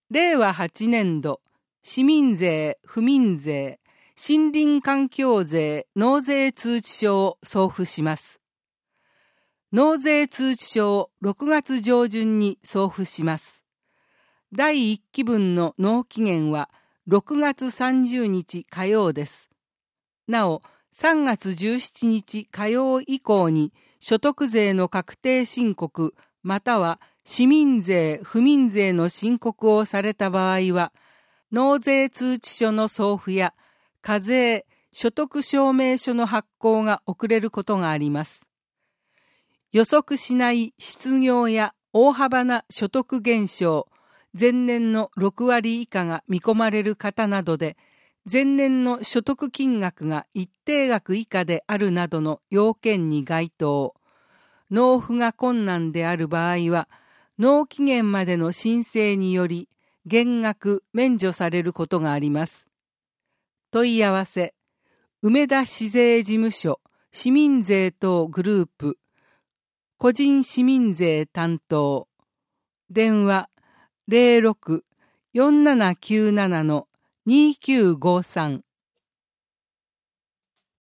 令和8年度、市民税、府民税、森林環境税、納税通知書を送付します。納税通知書を6月上旬に送付します。第1期分の納期限は6月30日火曜です。なお、3月17日火曜以降に所得税の確定申告または市民税・府民税の申告をされた場合は、納税通知書の送付や課税・所得証明書の発行が遅れることがあります。予測しない失業や大幅な所得減少、前年の6割以下が見込まれる方などで、前年の所得金額が一定額以下であるなどの要件に該当。納付が困難である場合は、納期限までの申請により減額免除されることがあります。問い合わせ、梅田市税事務所市民税等グループ個人市民税担当電話06-4797-2953